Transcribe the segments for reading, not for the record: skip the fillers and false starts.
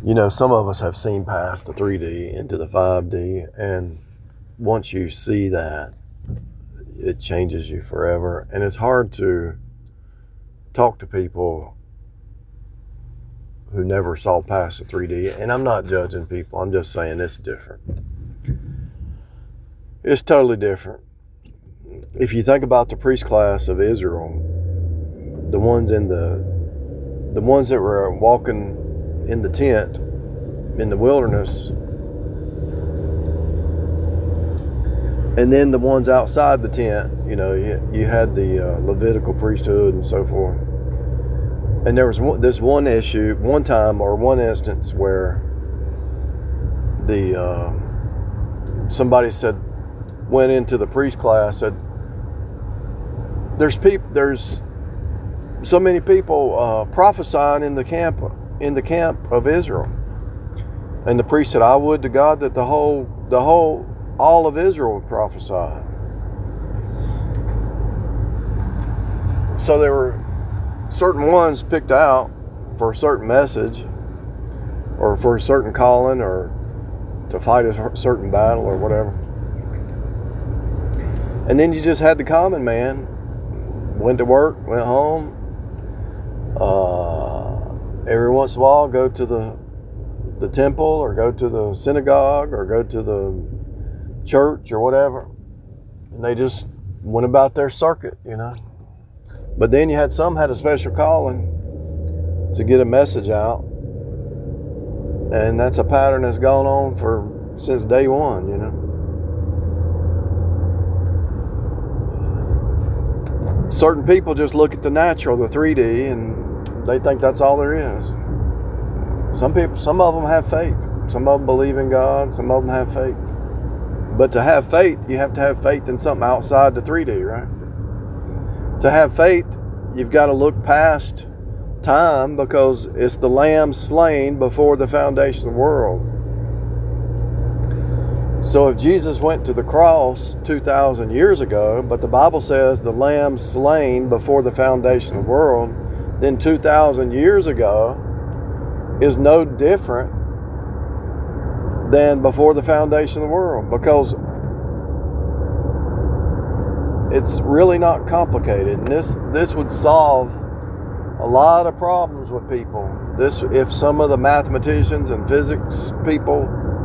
You know, some of us have seen past the 3D into the 5D, and once you see that, it changes you forever. And it's hard to talk to people who never saw past the 3D. And I'm not judging people, I'm just saying it's different. It's totally different. If you think about the priest class of Israel, the ones that were walking in the tent in the wilderness, and then the ones outside the tent, you know, you had the Levitical priesthood and so forth. And there was this one issue, one time or one instance where somebody went into the priest class, said, there's so many people prophesying in the camp of Israel. And the priest said, I would to God that all of Israel would prophesy. So there were certain ones picked out for a certain message, or for a certain calling, or to fight a certain battle or whatever. And then you just had the common man, went to work, went home, every once in a while go to the temple, or go to the synagogue, or go to the church or whatever, and they just went about their circuit, you know. But then you had some had a special calling to get a message out, and that's a pattern that's gone on since day one, you know. Certain people just look at the natural, the 3D, and they think that's all there is. Some of them have faith. Some of them believe in God. Some of them have faith. But to have faith, you have to have faith in something outside the 3D, right? To have faith, you've got to look past time, because it's the Lamb slain before the foundation of the world. So if Jesus went to the cross 2,000 years ago, but the Bible says the Lamb slain before the foundation of the world, then 2,000 years ago is no different than before the foundation of the world, because it's really not complicated. And this would solve a lot of problems with people. If some of the mathematicians and physics people,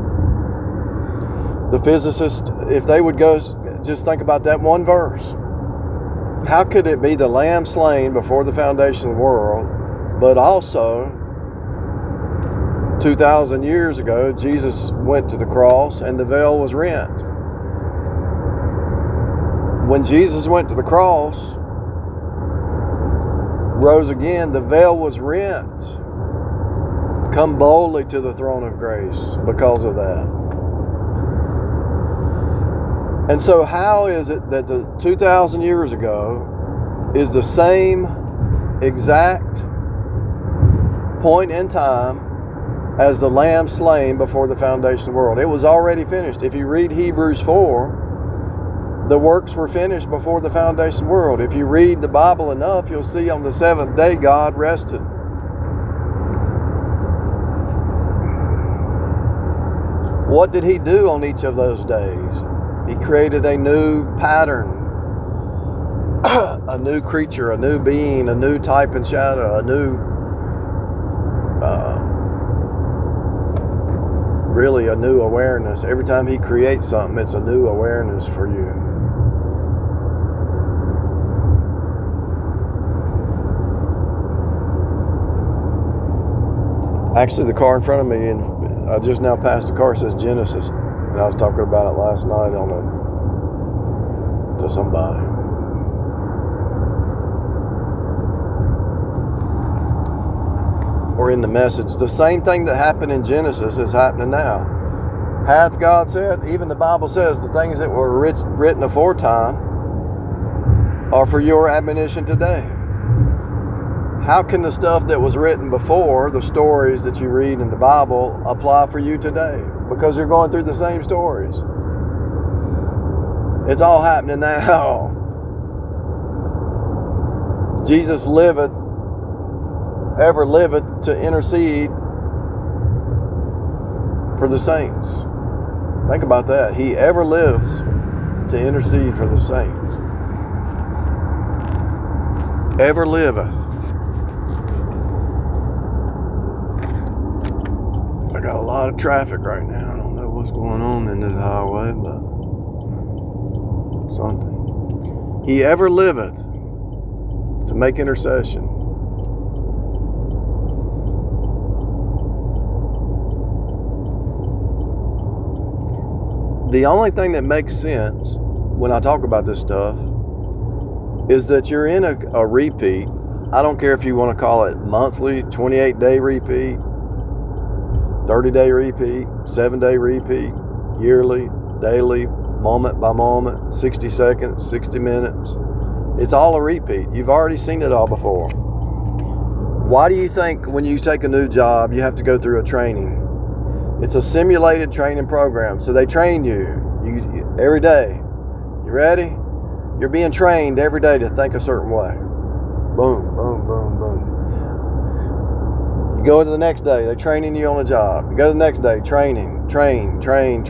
the physicists, if they would go just think about that one verse. How could it be the Lamb slain before the foundation of the world, but also 2,000 years ago, Jesus went to the cross and the veil was rent. When Jesus went to the cross, rose again, the veil was rent. Come boldly to the throne of grace because of that. And so how is it that the 2,000 years ago is the same exact point in time as the Lamb slain before the foundation of the world? It was already finished. If you read Hebrews 4, the works were finished before the foundation of the world. If you read the Bible enough, you'll see on the seventh day God rested. What did He do on each of those days? He created a new pattern, a new creature, a new being, a new type and shadow, a new, really a new awareness. Every time He creates something, it's a new awareness for you. Actually, the car in front of me, and I just now passed the car, says Genesis. And I was talking about it last night to somebody. Or in the message. The same thing that happened in Genesis is happening now. Hath God said, even the Bible says, the things that were written aforetime are for your admonition today. How can the stuff that was written before, the stories that you read in the Bible, apply for you today? Because you're going through the same stories. It's all happening now. Jesus liveth, ever liveth to intercede for the saints. Think about that. He ever lives to intercede for the saints. Ever liveth. I got a lot of traffic right now. I don't know what's going on in this highway, but something. He ever liveth to make intercession. The only thing that makes sense when I talk about this stuff is that you're in a repeat. I don't care if you want to call it monthly, 28-day repeat, 30-day repeat, 7-day repeat, yearly, daily, moment by moment, 60 seconds, 60 minutes. It's all a repeat. You've already seen it all before. Why do you think when you take a new job, you have to go through a training? It's a simulated training program. So they train you every day. You ready? You're being trained every day to think a certain way. Boom, boom, boom, boom. You go to the next day, they're training you on a job. You go to the next day, training, train.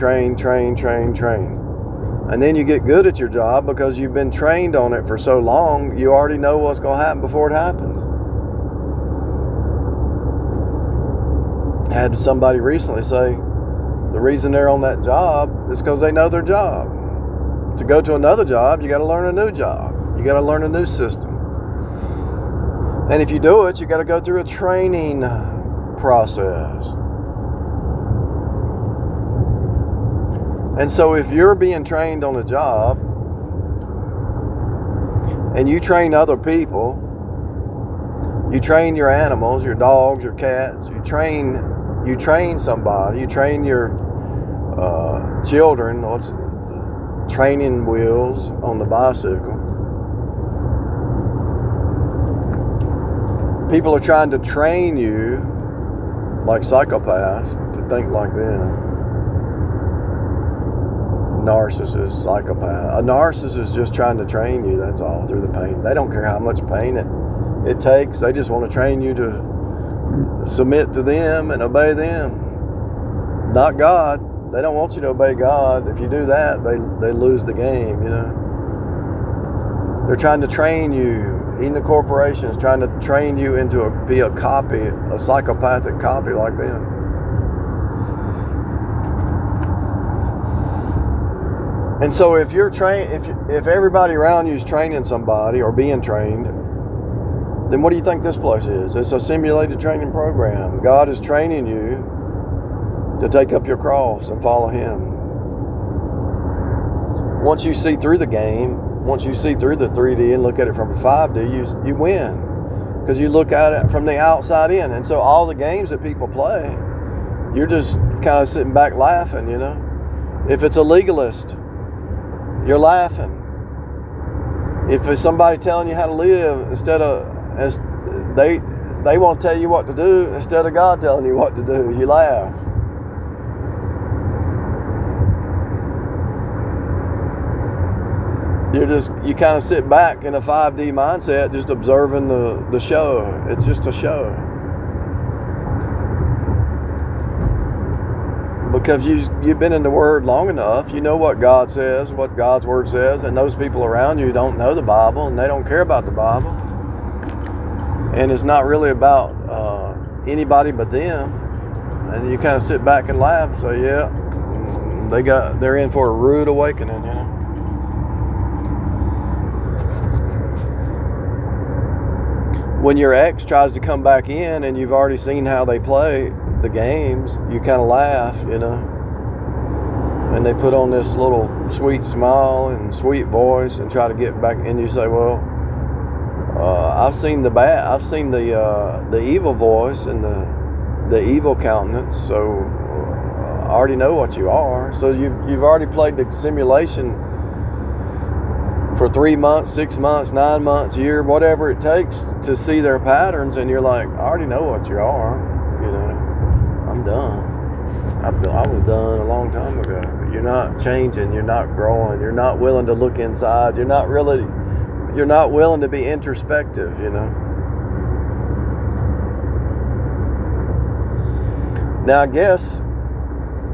And then you get good at your job because you've been trained on it for so long, you already know what's going to happen before it happens. I had somebody recently say the reason they're on that job is because they know their job. To go to another job, you got to learn a new job. You got to learn a new system. And if you do it, you got to go through a training process. And so if you're being trained on a job and you train other people, you train your animals, your dogs, your cats, you train somebody, you train your children, training wheels on the bicycle. People are trying to train you like psychopaths to think like them. Narcissist, psychopath. A narcissist is just trying to train you, that's all, through the pain. They don't care how much pain it takes. They just want to train you to submit to them and obey them. Not God. They don't want you to obey God. If you do that, they lose the game, you know. They're trying to train you. Even the corporations trying to train you into be a copy, a psychopathic copy like them. And so if you're if everybody around you is training somebody or being trained, then what do you think this place is? It's a simulated training program. God is training you to take up your cross and follow Him. Once you see through the game, once you see through the 3D and look at it from a 5D, you win. Because you look at it from the outside in. And so all the games that people play, you're just kind of sitting back laughing, you know. If it's a legalist, you're laughing. If it's somebody telling you how to live, they want to tell you what to do instead of God telling you what to do, you laugh. You kind of sit back in a 5D mindset, just observing the show. It's just a show. Because you've been in the Word long enough, you know what God says, what God's Word says, and those people around you don't know the Bible, and they don't care about the Bible. And it's not really about anybody but them. And you kind of sit back and laugh and say, yeah, they're in for a rude awakening, you know. When your ex tries to come back in and you've already seen how they play the games, you kind of laugh, you know. And they put on this little sweet smile and sweet voice and try to get back. And you say, well, I've seen the evil voice and the evil countenance, so I already know what you are. So you've already played the simulation for 3 months, 6 months, 9 months, year, whatever it takes to see their patterns, and you're like, I already know what you are, you know. I'm done. I was done a long time ago. You're not changing. You're not growing. You're not willing to look inside. You're not willing to be introspective, you know. Now, I guess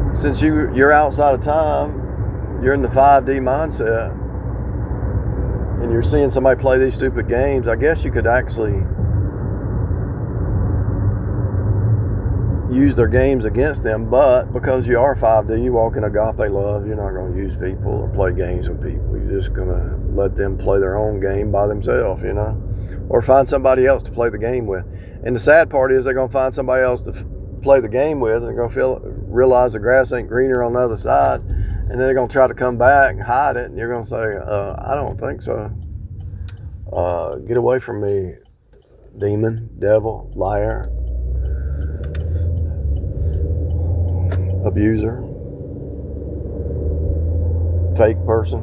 since you're outside of time, you're in the 5D mindset, and you're seeing somebody play these stupid games, I guess you could actually use their games against them. But because you are 5D, you walk in agape love, you're not going to use people or play games with people. You're just going to let them play their own game by themselves, or find somebody else to play the game with. And the sad part is they're going to find somebody else to play the game with, and they're going to realize the grass ain't greener on the other side, and then they're going to try to come back and hide it, and you're going to say, I don't think so. Get away from me, demon, devil, liar, abuser, fake person.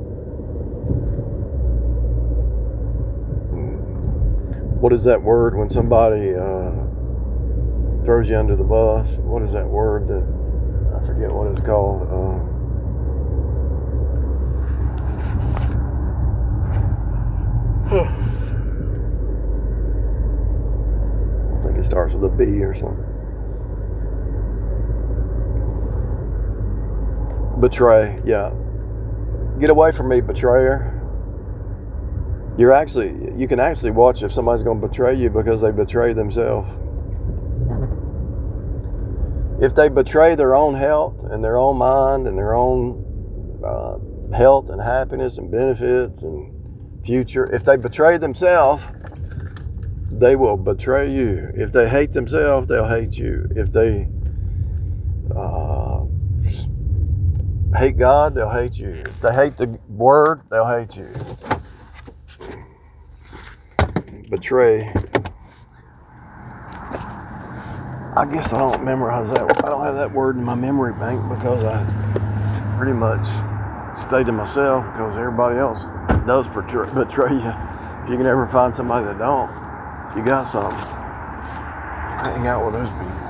What is that word when somebody throws you under the bus? What is that word that, I forget what it's called. I think it starts with a B or something. Betray, yeah. Get away from me, betrayer. You can actually watch if somebody's going to betray you because they betray themselves. If they betray their own health and their own mind and their own health and happiness and benefits and future, if they betray themselves, they will betray you. If they hate themselves, they'll hate you. If they hate God, they'll hate you. If they hate the word, they'll hate you. Betray. I guess I don't memorize that. I don't have that word in my memory bank because I pretty much stay to myself because everybody else does betray you. If you can ever find somebody that don't, you got something. Hang out with those people.